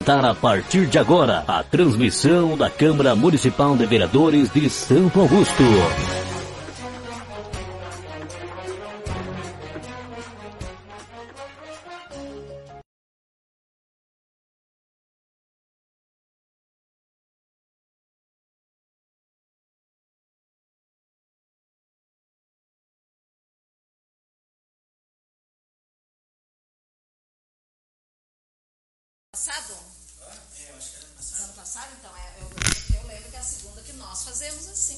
apresentar a partir de agora a transmissão da Câmara Municipal de Vereadores de Santo Augusto. Passado? Eu acho que era passado. Ano passado, então, eu lembro que é a segunda que nós fazemos assim.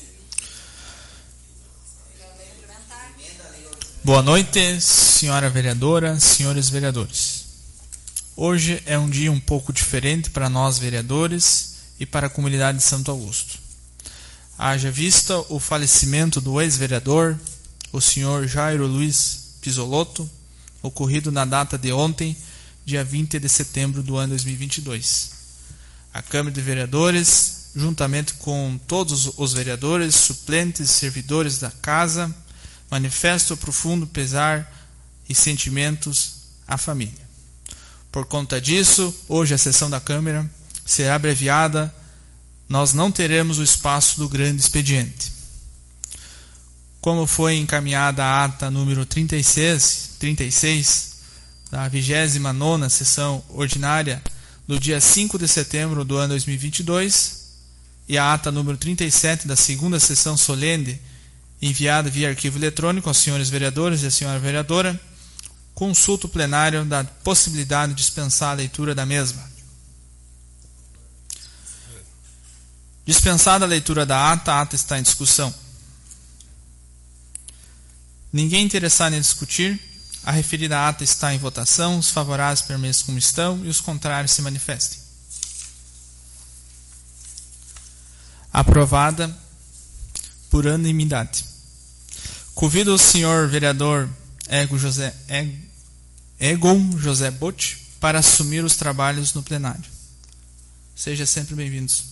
Eu venho cumprimentar. Boa noite, senhora vereadora, senhores vereadores. Hoje é um dia um pouco diferente para nós vereadores e para a comunidade de Santo Augusto. Haja vista o falecimento do ex-vereador, o senhor Jairo Luiz Pisolotto, ocorrido na data de ontem, dia 20 de setembro do ano 2022. A Câmara de Vereadores, juntamente com todos os vereadores, suplentes e servidores da Casa, manifesta o profundo pesar e sentimentos à família. Por conta disso, hoje a sessão da Câmara será abreviada, nós não teremos o espaço do grande expediente. Como foi encaminhada a ata número 36 da 29ª sessão ordinária do dia 5 de setembro do ano 2022 e a ata número 37 da segunda sessão solene enviada via arquivo eletrônico aos senhores vereadores e à senhora vereadora, consulta o plenário da possibilidade de dispensar a leitura da mesma. Dispensada a leitura da ata, a ata está em discussão. Ninguém interessado em discutir, a referida ata está em votação, os favoráveis permaneçam como estão e os contrários se manifestem. Aprovada por unanimidade. Convido o senhor vereador Egon José Botti para assumir os trabalhos no plenário. Seja sempre bem-vindos.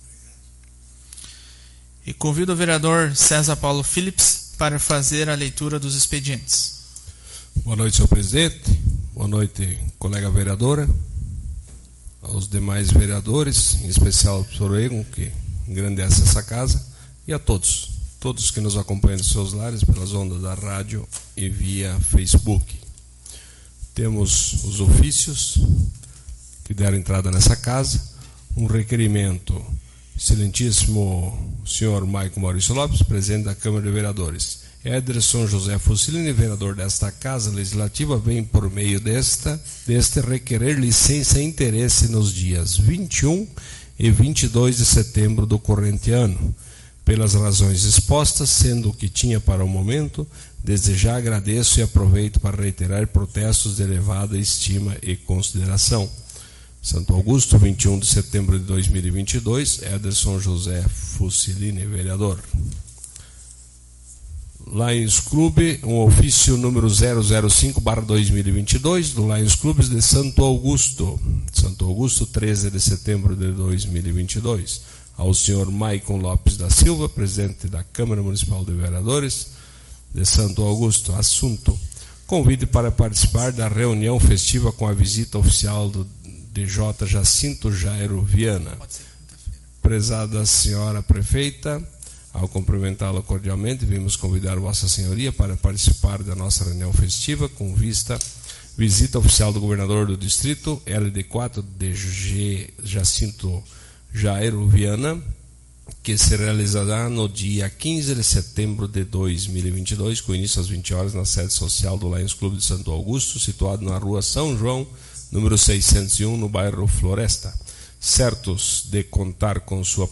E convido o vereador César Paulo Phillips para fazer a leitura dos expedientes. Boa noite, senhor presidente. Boa noite, colega vereadora. Aos demais vereadores, em especial ao professor Egon, que engrandece essa casa, e a todos que nos acompanham nos seus lares, pelas ondas da rádio e via Facebook. Temos os ofícios que deram entrada nessa casa, um requerimento, excelentíssimo senhor Maico Maurício Lopes, presidente da Câmara de Vereadores. Ederson José Fusilini, vereador desta Casa Legislativa, vem por meio deste requerer licença e interesse nos dias 21 e 22 de setembro do corrente ano, pelas razões expostas, sendo o que tinha para o momento, desde já agradeço e aproveito para reiterar protestos de elevada estima e consideração. Santo Augusto, 21 de setembro de 2022, Ederson José Fusilini, vereador. Lions Clube, um ofício número 005/2022 do Lions Clubes de Santo Augusto, 13 de setembro de 2022, ao senhor Maicon Lopes da Silva, presidente da Câmara Municipal de Vereadores de Santo Augusto. Assunto: convite para participar da reunião festiva com a visita oficial do DJ Jacinto Jairo Viana. Prezada senhora prefeita, ao cumprimentá-la cordialmente, vimos convidar Vossa Senhoria para participar da nossa reunião festiva com visita oficial do governador do distrito, LD4 DG Jacinto Jairo Viana, que se realizará no dia 15 de setembro de 2022, com início às 20 horas na sede social do Lions Clube de Santo Augusto, situado na rua São João, número 601, no bairro Floresta. Certos de contar com sua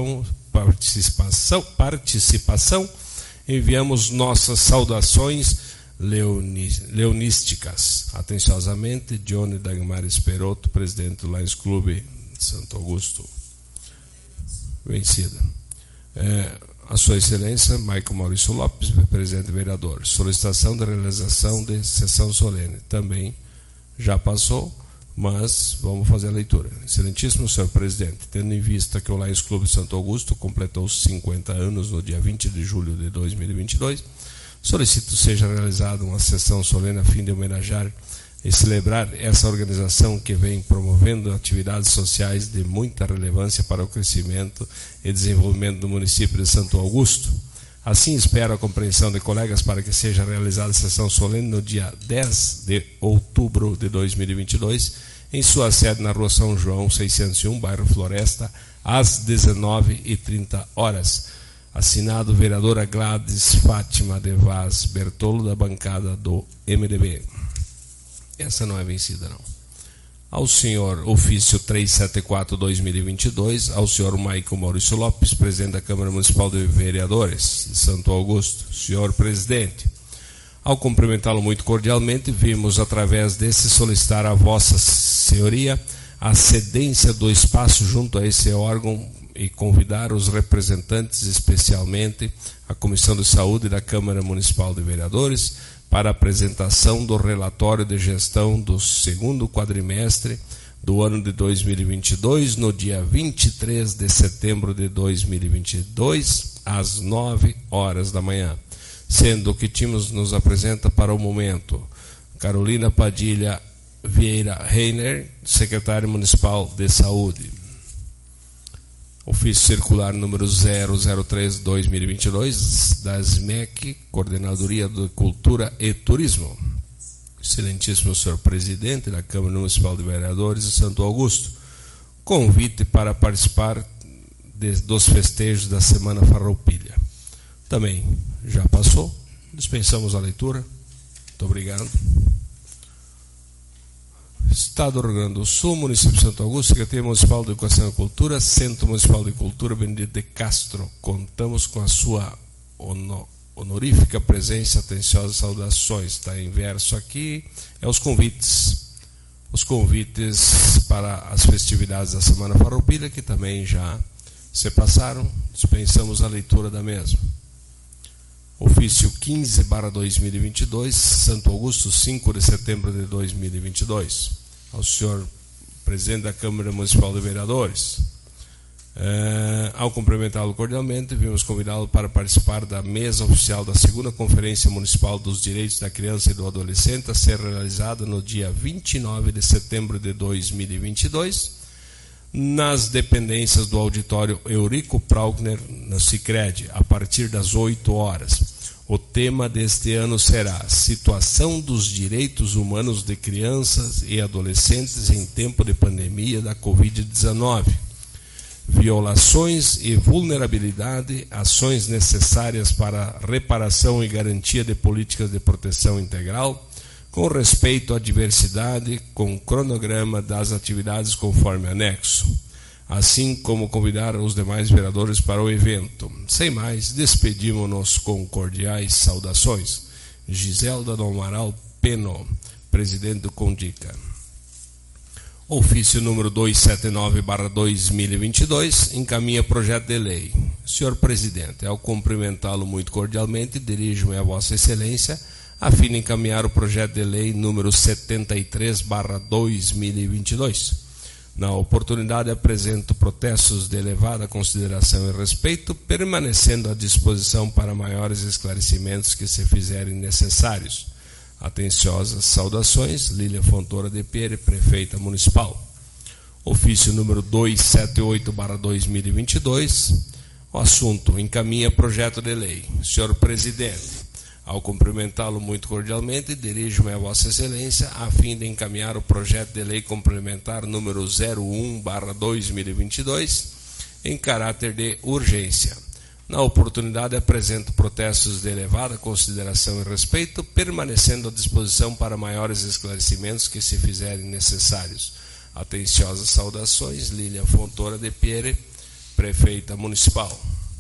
participação, enviamos nossas saudações leonísticas. Atenciosamente, Johnny Dagmar Esperotto, presidente do Lions Clube de Santo Augusto. Vencida. A sua excelência, Maico Maurício Lopes, presidente vereador. Solicitação de realização de sessão solene. Também já passou, mas vamos fazer a leitura. Excelentíssimo senhor presidente, tendo em vista que o Lions Clube de Santo Augusto completou 50 anos no dia 20 de julho de 2022, solicito seja realizada uma sessão solene a fim de homenagear e celebrar essa organização que vem promovendo atividades sociais de muita relevância para o crescimento e desenvolvimento do município de Santo Augusto. Assim, espero a compreensão de colegas para que seja realizada a sessão solene no dia 10 de outubro de 2022, em sua sede na Rua São João, 601, bairro Floresta, às 19h30. Assinado vereadora Gladys Fátima de Vaz Bertolo, da bancada do MDB. Essa não é vencida, não. Ao senhor ofício 374-2022, ao senhor Maico Maurício Lopes, presidente da Câmara Municipal de Vereadores de Santo Augusto. Senhor presidente, ao cumprimentá-lo muito cordialmente, vimos através desse solicitar a vossa senhoria a cedência do espaço junto a esse órgão e convidar os representantes, especialmente a Comissão de Saúde da Câmara Municipal de Vereadores, para a apresentação do relatório de gestão do segundo quadrimestre do ano de 2022, no dia 23 de setembro de 2022, às 9h da manhã. Sendo que tínhamos nos apresenta para o momento Carolina Padilha Vieira Reiner, secretária municipal de saúde. Ofício circular número 003/2022 da SMEC, Coordenadoria de Cultura e Turismo. Excelentíssimo senhor presidente da Câmara Municipal de Vereadores de Santo Augusto, convite para participar dos festejos da Semana Farroupilha. Também já passou, dispensamos a leitura. Muito obrigado. Estado do Rio Grande do Sul, município de Santo Augusto, Secretaria Municipal de Educação e Cultura, Centro Municipal de Cultura Benedito de Castro. Contamos com a sua honorífica presença, atenciosas saudações. Está em verso aqui, os convites para as festividades da Semana Farroupilha, que também já se passaram, dispensamos a leitura da mesma. Ofício 15/2022, Santo Augusto, 5 de setembro de 2022. Ao senhor presidente da Câmara Municipal de Vereadores, ao cumprimentá-lo cordialmente, vimos convidá-lo para participar da mesa oficial da segunda Conferência Municipal dos Direitos da Criança e do Adolescente, a ser realizada no dia 29 de setembro de 2022, nas dependências do auditório Eurico Praugner, na Sicredi, a partir das 8h. O tema deste ano será Situação dos Direitos Humanos de Crianças e Adolescentes em Tempo de Pandemia da Covid-19. Violações e vulnerabilidade, ações necessárias para reparação e garantia de políticas de proteção integral, com respeito à diversidade, com cronograma das atividades conforme anexo, assim como convidar os demais vereadores para o evento. Sem mais, despedimos-nos com cordiais saudações. Giselda do Amaral Peno, presidente do Condica. Ofício número 279/2022, encaminha projeto de lei. Senhor presidente, ao cumprimentá-lo muito cordialmente, dirijo-me a vossa excelência a fim de encaminhar o projeto de lei número 73/2022. Na oportunidade, apresento protestos de elevada consideração e respeito, permanecendo à disposição para maiores esclarecimentos que se fizerem necessários. Atenciosas saudações, Lília Fontoura de Pere, prefeita municipal. Ofício número 278/2022, o assunto encaminha projeto de lei. Senhor presidente, ao cumprimentá-lo muito cordialmente, dirijo-me a vossa excelência a fim de encaminhar o projeto de lei complementar número 01/2022 em caráter de urgência. Na oportunidade, apresento protestos de elevada consideração e respeito, permanecendo à disposição para maiores esclarecimentos que se fizerem necessários. Atenciosas saudações, Lília Fontoura de Pere, prefeita municipal.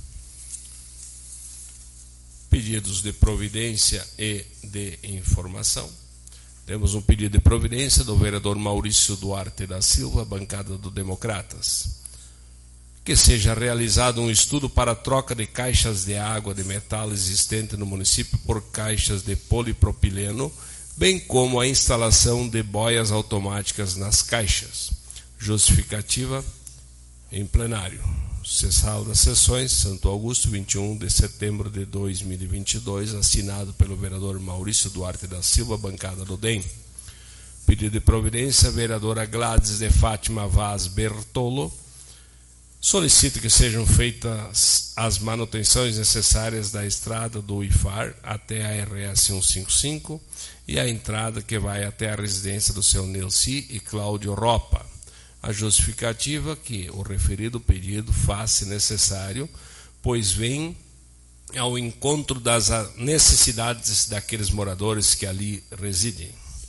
Pedidos de providência e de informação. Temos um pedido de providência do vereador Maurício Duarte da Silva, bancada do Democratas. Que seja realizado um estudo para a troca de caixas de água de metal existente no município por caixas de polipropileno, bem como a instalação de boias automáticas nas caixas. Justificativa em plenário. Cessal das sessões, Santo Augusto, 21 de setembro de 2022, assinado pelo vereador Maurício Duarte da Silva, bancada do DEM. pedido de providência, a vereadora Gladys de Fátima Vaz Bertolo solicita que sejam feitas as manutenções necessárias da estrada do IFAR até a RS 155 e a entrada que vai até a residência do seu Nelci e Cláudio Ropa. A justificativa que o referido pedido faz-se necessário, pois vem ao encontro das necessidades daqueles moradores que ali residem.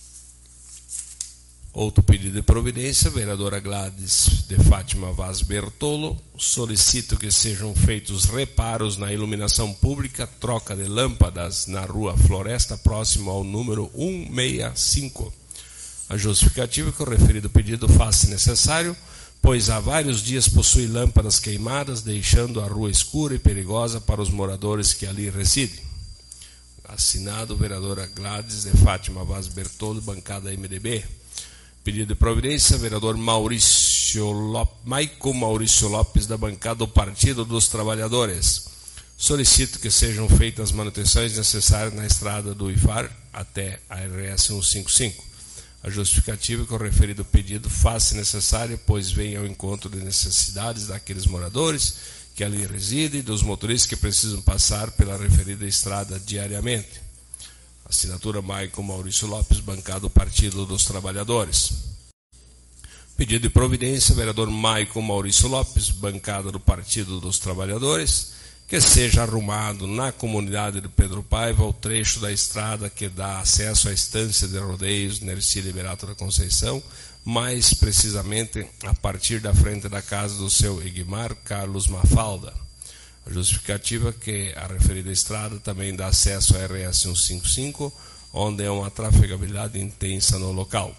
Outro pedido de providência, a vereadora Gladys de Fátima Vaz Bertolo solicita que sejam feitos reparos na iluminação pública, troca de lâmpadas na rua Floresta, próximo ao número 165. A justificativa que o referido pedido faz-se necessário, pois há vários dias possui lâmpadas queimadas, deixando a rua escura e perigosa para os moradores que ali residem. Assinado, vereadora Gladys de Fátima Vaz Bertolo, bancada MDB. Pedido de providência, vereador Maico Maurício Lopes, da bancada do Partido dos Trabalhadores. Solicito que sejam feitas as manutenções necessárias na estrada do IFAR até a RS 155. A justificativa que o referido pedido faz-se necessária, pois vem ao encontro de necessidades daqueles moradores que ali residem e dos motoristas que precisam passar pela referida estrada diariamente. Assinatura Maico Maurício Lopes, bancada do Partido dos Trabalhadores. Pedido de providência, vereador Maico Maurício Lopes, bancada do Partido dos Trabalhadores, que seja arrumado na comunidade de Pedro Paiva o trecho da estrada que dá acesso à estância de rodeios Nerci Liberato da Conceição, mais precisamente a partir da frente da casa do seu Egmar Carlos Mafalda. A justificativa que a referida estrada também dá acesso à RS 155, onde é uma trafegabilidade intensa no local.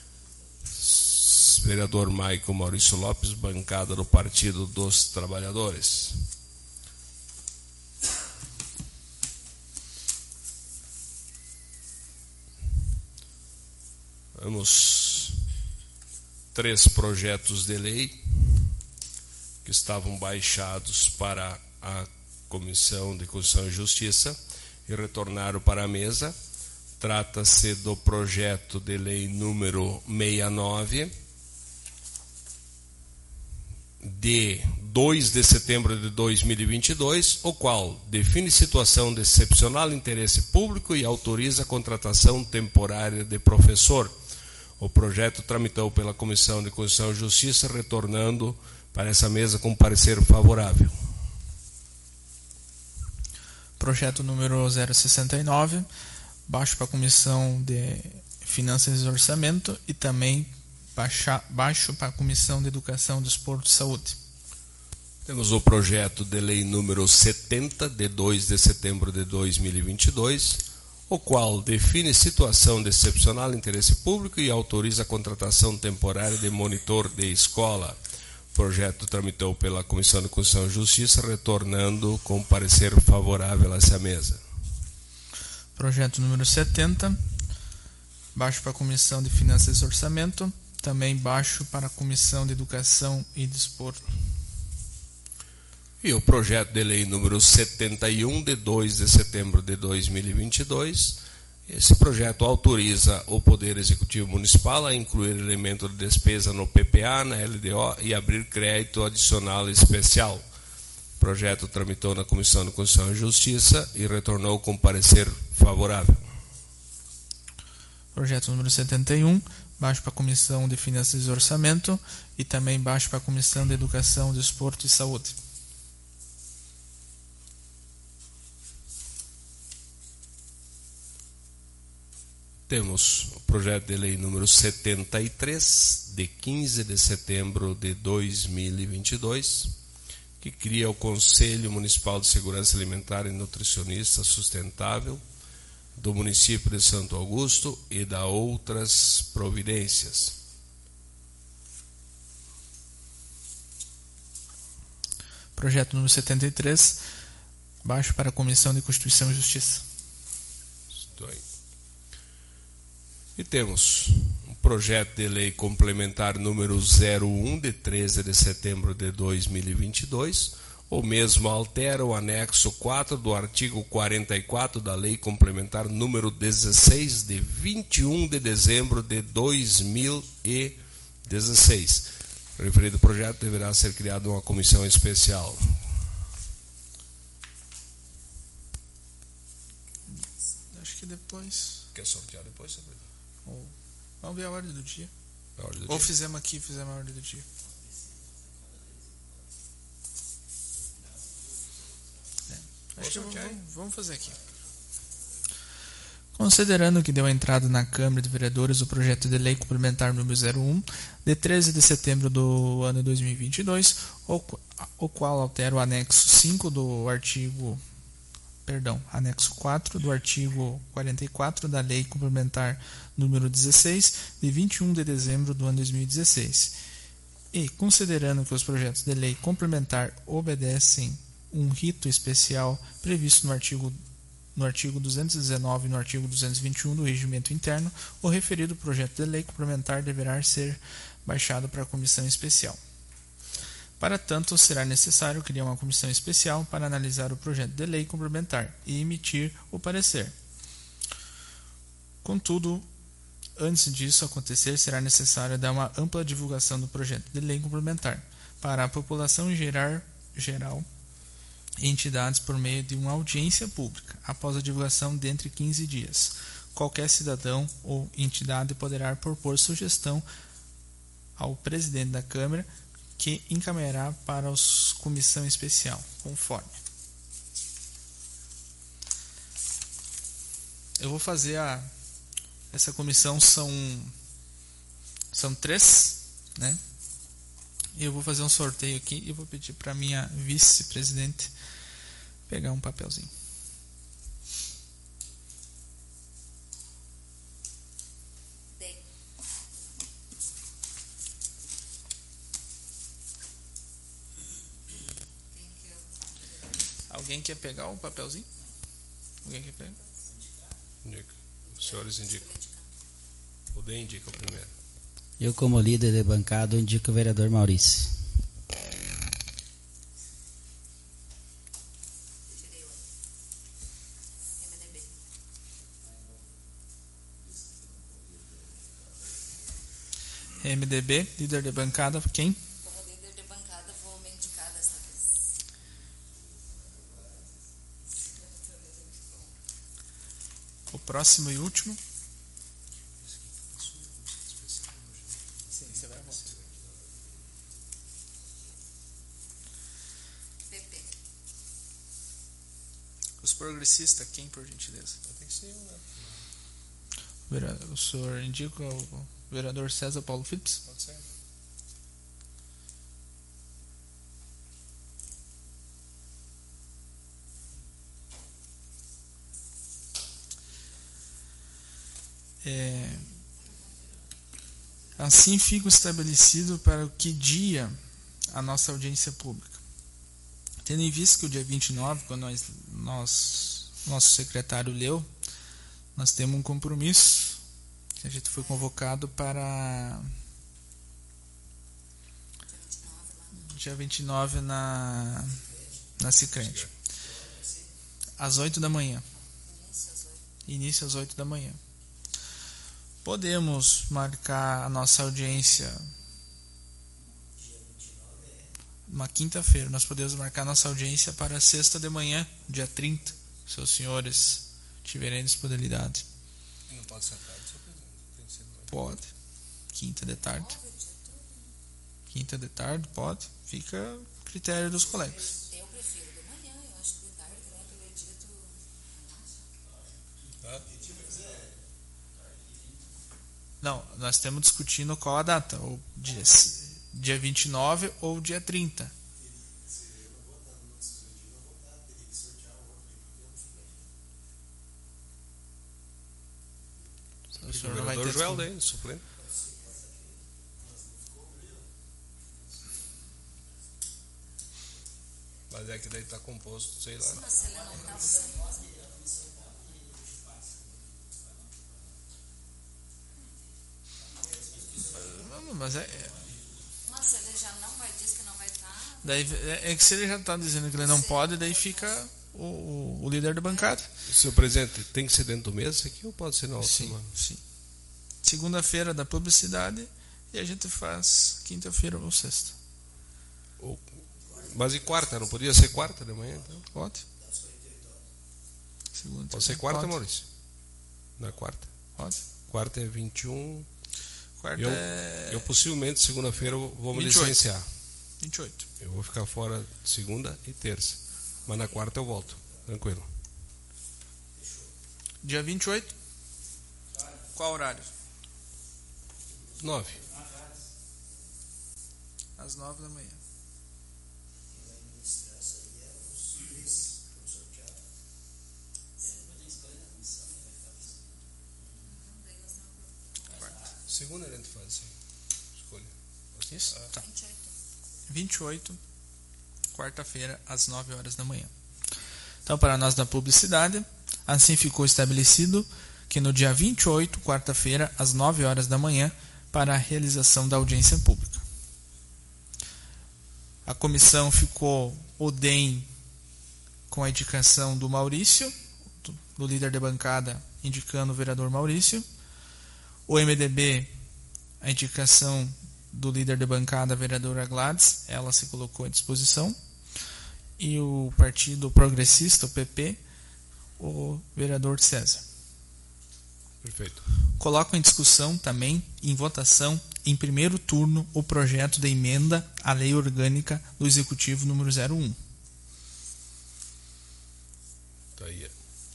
Vereador Maico Maurício Lopes, bancada do Partido dos Trabalhadores. Temos 3 projetos de lei que estavam baixados para a Comissão de Constituição e Justiça e retornaram para a mesa. Trata-se do projeto de lei número 69, de 2 de setembro de 2022, o qual define situação de excepcional interesse público e autoriza a contratação temporária de professor. O projeto tramitou pela Comissão de Constituição e Justiça, retornando para essa mesa com parecer favorável. Projeto número 069, baixo para a Comissão de Finanças e Orçamento e também baixo para a Comissão de Educação, Desporto e Saúde. Temos o projeto de lei número 70, de 2 de setembro de 2022, o qual define situação de excepcional interesse público e autoriza a contratação temporária de monitor de escola. O projeto tramitou pela Comissão de Constituição e Justiça, retornando com parecer favorável a essa mesa. Projeto número 70, baixo para a Comissão de Finanças e Orçamento, também baixo para a Comissão de Educação e Desporto. E o projeto de lei número 71, de 2 de setembro de 2022, esse projeto autoriza o Poder Executivo Municipal a incluir elemento de despesa no PPA, na LDO e abrir crédito adicional especial. O projeto tramitou na Comissão de Constituição e Justiça e retornou com parecer favorável. Projeto número 71, baixo para a Comissão de Finanças e Orçamento e também baixo para a Comissão de Educação, Desporto e Saúde. Temos o projeto de lei número 73, de 15 de setembro de 2022, que cria o Conselho Municipal de Segurança Alimentar e Nutricionista Sustentável do município de Santo Augusto e da outras providências. Projeto número 73, baixo para a Comissão de Constituição e Justiça. Estou aí. E temos um projeto de lei complementar número 01, de 13 de setembro de 2022, O mesmo altera o anexo 4 do artigo 44 da Lei Complementar número 16, de 21 de dezembro de 2016. O referido projeto deverá ser criada uma comissão especial. Acho que depois... Quer sortear depois? Vamos ver a ordem do dia. Ou fizemos a ordem do dia. Acho que vamos fazer aqui. Considerando que deu entrada na Câmara de Vereadores o projeto de lei complementar número 01, de 13 de setembro do ano 2022, o qual altera o anexo 5 do artigo... anexo 4 do artigo 44 da Lei Complementar número 16, de 21 de dezembro do ano 2016. E, considerando que os projetos de lei complementar obedecem um rito especial previsto no artigo 219 e no artigo 221 do Regimento Interno, o referido projeto de lei complementar deverá ser baixado para a comissão especial. Para tanto, será necessário criar uma comissão especial para analisar o projeto de lei complementar e emitir o parecer. Contudo, antes disso acontecer, será necessário dar uma ampla divulgação do projeto de lei complementar para a população em geral e entidades por meio de uma audiência pública, após a divulgação de entre 15 dias. Qualquer cidadão ou entidade poderá propor sugestão ao presidente da Câmara, que encaminhará para a comissão especial, conforme. Eu vou fazer essa comissão, são 3, né? E eu vou fazer um sorteio aqui e vou pedir para minha vice-presidente pegar um papelzinho. Alguém quer pegar um papelzinho? Alguém quer pegar? Indica. Os senhores indicam. O D indica o primeiro. Eu, como líder de bancada, indico o vereador Maurício. MDB, líder de bancada, quem? Como líder de bancada, vou me indicar dessa vez. O próximo e último. Sim, você vai voltar. PP. Os progressistas, quem, por gentileza? Tem que ser um, né? O senhor indica o vereador César Paulo Phillips? Pode ser. Assim fica estabelecido para que dia a nossa audiência pública. Tendo em vista que o dia 29, quando nosso secretário leu, nós temos um compromisso, que a gente foi convocado para dia 29 na Sicredi, às 8 da manhã. Início às 8 da manhã. Podemos marcar a nossa audiência uma quinta-feira. Nós podemos marcar nossa audiência para sexta de manhã, dia 30, se os senhores tiverem disponibilidade. E não pode ser tarde, senhor presidente? Tem que ser de manhã. Pode. Quinta de tarde. Quinta de tarde, pode. Fica a critério dos colegas. Eu prefiro de manhã, eu acho que de tarde, que nem aquele dito. Tá? Não, nós estamos discutindo qual a data. Ou dia 29 ou dia 30. O senhor não vai ter Joel daí, suplente. Mas é que daí está composto, sei lá. Mas se ele não tá, você não usa. Mas Mas se ele já não vai, diz que não vai estar. Daí é que se ele já está dizendo que ele não pode, daí fica o líder da bancada. Senhor presidente, tem que ser dentro do mês aqui ou pode ser na outra semana? Sim. Segunda-feira da publicidade e a gente faz quinta-feira ou sexta. Mas e quarta? Não podia ser quarta de manhã, então? Pode? Segunda, Pode ser quarta, pode. Maurício? Na quarta. Pode. Quarta é 21. Quarta Eu possivelmente, segunda-feira, eu vou me 28. licenciar. 28. Eu vou ficar fora segunda e terça. Mas na quarta eu volto. Tranquilo. Dia 28? Qual horário? 9. Às 9 da manhã. Segunda a gente faz essa escolha. Isso? Tá. 28. 28, quarta-feira, às 9 horas da manhã. Então, para nós da publicidade, assim ficou estabelecido que no dia 28, quarta-feira, às 9 horas da manhã, para a realização da audiência pública. A comissão ficou o DEM com a indicação do Maurício, do líder de bancada, indicando o vereador Maurício. O MDB, a indicação do líder de bancada, a vereadora Gladys, ela se colocou à disposição. E o Partido Progressista, o PP, o vereador César. Perfeito. Coloco em discussão também, em votação, em primeiro turno, o projeto de emenda à Lei Orgânica do Executivo número 01. Tá aí.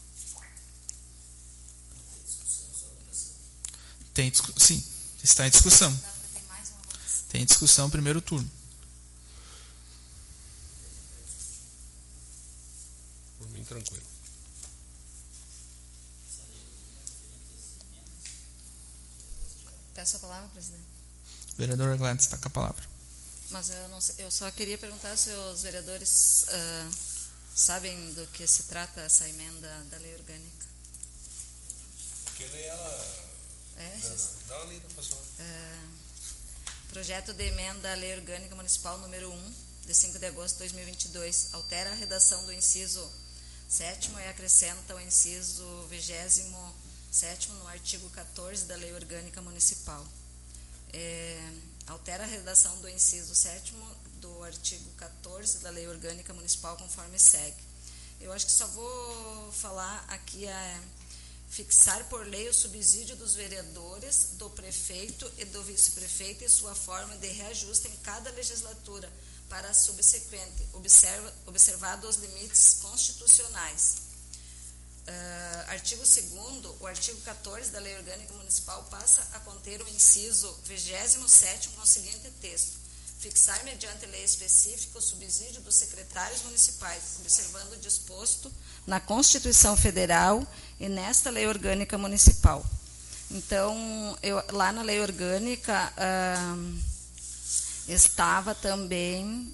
Sim, está em discussão. Tem mais uma votação. Tem discussão primeiro turno. Por mim, tranquilo. Peço a palavra, presidente. Vereador Gladys está com a palavra. Mas eu não sei, eu só queria perguntar se os vereadores sabem do que se trata essa emenda da lei orgânica. Porque daí ela... Dá uma lida, pessoal. Projeto de emenda à lei orgânica municipal número 1, de 5 de agosto de 2022, altera a redação do inciso 7º e acrescenta o inciso 27º no artigo 14 da lei orgânica municipal. Altera a redação do inciso 7º do artigo 14 da lei orgânica municipal conforme segue. Eu acho que só vou falar aqui fixar por lei o subsídio dos vereadores, do prefeito e do vice-prefeito e sua forma de reajuste em cada legislatura para a subsequente, observado os limites constitucionais. Artigo 2º, o artigo 14 da Lei Orgânica Municipal passa a conter o inciso 27º com o seguinte texto: fixar mediante lei específica o subsídio dos secretários municipais, observando o disposto na Constituição Federal e nesta Lei Orgânica Municipal. Então, lá na Lei Orgânica estava também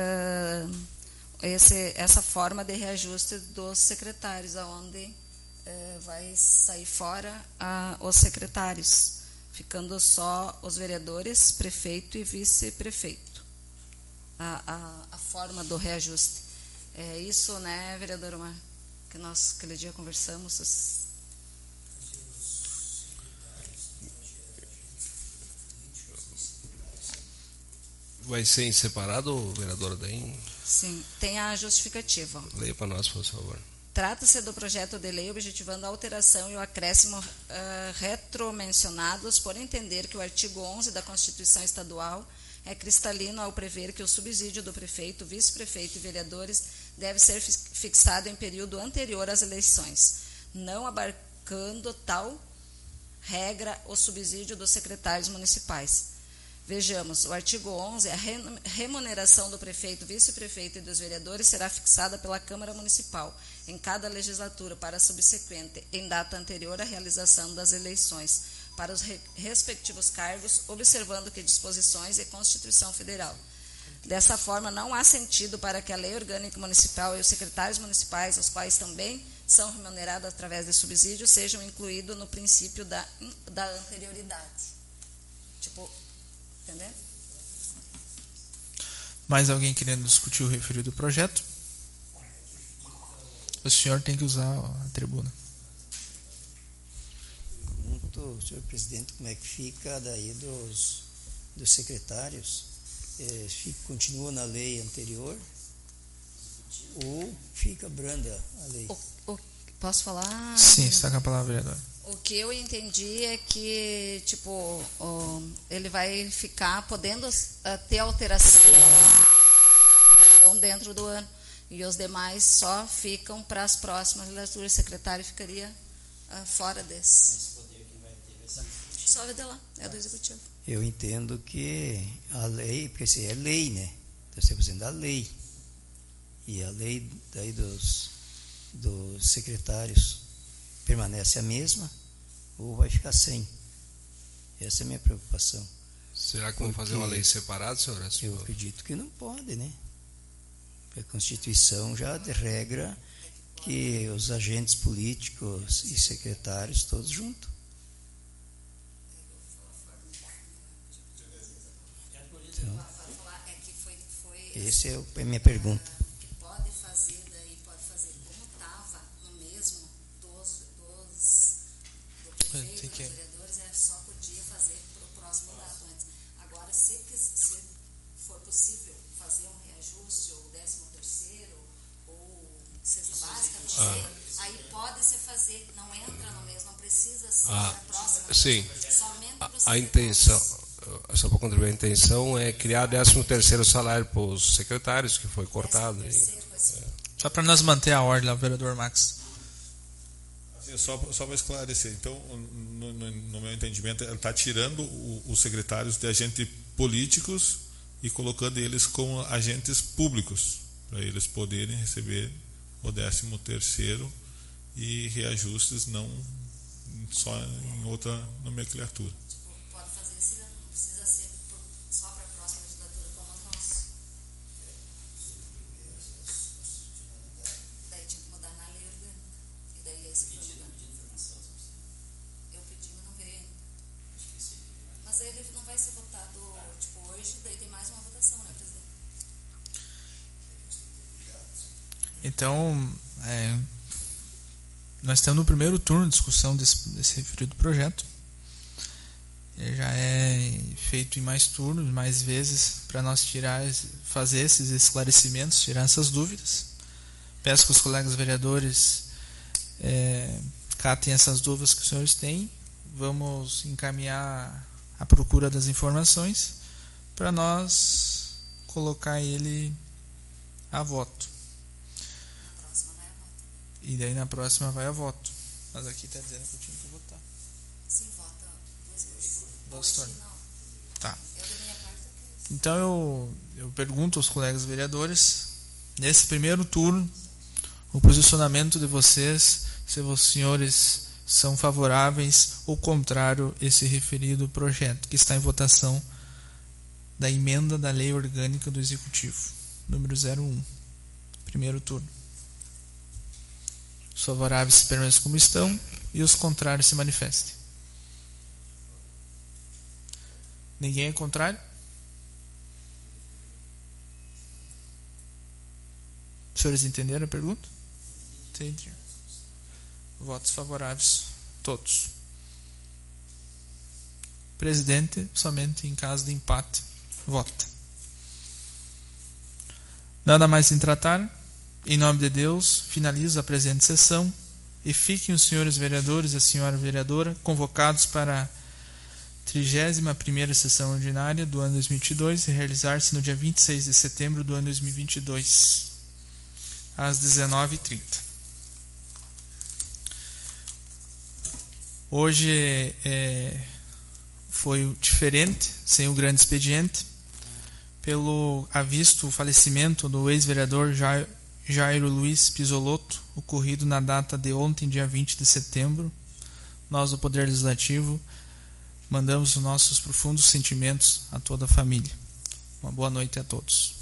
essa forma de reajuste dos secretários, onde vai sair fora os secretários, ficando só os vereadores, prefeito e vice-prefeito. A forma do reajuste. É isso, né, vereador Omar? Que nós aquele dia conversamos. Vai ser em separado, vereadora Daim? Sim, tem a justificativa. Leia para nós, por favor. Trata-se do projeto de lei objetivando a alteração e o acréscimo retromencionados, por entender que o artigo 11 da Constituição Estadual é cristalino ao prever que o subsídio do prefeito, vice-prefeito e vereadores deve ser fixado em período anterior às eleições, não abarcando tal regra o subsídio dos secretários municipais. Vejamos, o artigo 11, a remuneração do prefeito, vice-prefeito e dos vereadores será fixada pela Câmara Municipal em cada legislatura para a subsequente, em data anterior à realização das eleições, para os respectivos cargos, observando que disposições e Constituição Federal. Dessa forma, não há sentido para que a Lei Orgânica Municipal e os secretários municipais, os quais também são remunerados através de subsídio, sejam incluídos no princípio da anterioridade. Tipo, entendeu? Mais alguém querendo discutir o referido projeto? O senhor tem que usar a tribuna. Pergunto, senhor presidente, como é que fica daí dos secretários? Continua na lei anterior ou fica branda a lei? Posso falar? Sim, está com a palavra, vereador. O que eu entendi é que, ele vai ficar podendo ter alteração dentro do ano, e os demais só ficam para as próximas legislaturas. O secretário ficaria fora desse. Só de lá, é do Executivo. Eu entendo que a lei, porque isso é lei, né? Então, você está fazendo a lei. E a lei daí dos secretários permanece a mesma ou vai ficar sem? Essa é a minha preocupação. Será que vão fazer uma lei separada, senhora? Eu acredito que não pode, né? A Constituição já regra que os agentes políticos e secretários todos juntos. Então, essa é a minha pergunta. Pode fazer como estava no mesmo do prefeito, dos vereadores, só podia fazer para o próximo mandato antes. Agora, se for possível fazer um reajuste, ou 13º, ou cesta básica, não sei, aí pode se fazer, não entra no mesmo, não precisa ser a próxima. Sim. Somente A intenção, só para contribuir, a intenção é criar 13º salário para os secretários, que foi cortado. Só para nós manter a ordem, o vereador Max. Só para esclarecer, então, no meu entendimento, ele está tirando os secretários de agentes políticos e colocando eles como agentes públicos, para eles poderem receber o 13º e reajustes, não só em outra nomenclatura. Pode fazer esse ano, não precisa ser só para a próxima legislatura como nós. Daí tinha que mudar na lei orgânica. E daí esse foi mudando. Eu pedi, mas não veio ainda. Mas ele não vai ser votado hoje, daí tem mais uma votação, né, presidente? Então, nós estamos no primeiro turno de discussão desse referido projeto. Ele já é feito em mais turnos, mais vezes, para nós fazer esses esclarecimentos, tirar essas dúvidas. Peço que os colegas vereadores catem essas dúvidas que os senhores têm. Vamos encaminhar a procura das informações para nós colocar ele a voto. E daí na próxima vai a voto. Mas aqui está dizendo que eu tinha que votar. Sim, vota Dois turnos. não. Tá. Eu da minha parte Então eu pergunto aos colegas vereadores, nesse primeiro turno, o posicionamento de vocês, se os senhores são favoráveis ou contrário a esse referido projeto, que está em votação da emenda da Lei Orgânica do Executivo, número 01, primeiro turno. Os favoráveis se permaneçam como estão e os contrários se manifestem. Ninguém é contrário? Os senhores entenderam a pergunta? Entendi. Votos favoráveis, todos. Presidente, somente em caso de empate, vota. Nada mais em tratar. Em nome de Deus, finalizo a presente sessão e fiquem os senhores vereadores e a senhora vereadora convocados para a 31ª sessão ordinária do ano 2022 e realizar-se no dia 26 de setembro do ano 2022, às 19h30. Hoje foi diferente, sem o grande expediente, pelo avisto o falecimento do ex-vereador Jairo Luiz Pisolotto, ocorrido na data de ontem, dia 20 de setembro. Nós, do Poder Legislativo, mandamos os nossos profundos sentimentos a toda a família. Uma boa noite a todos.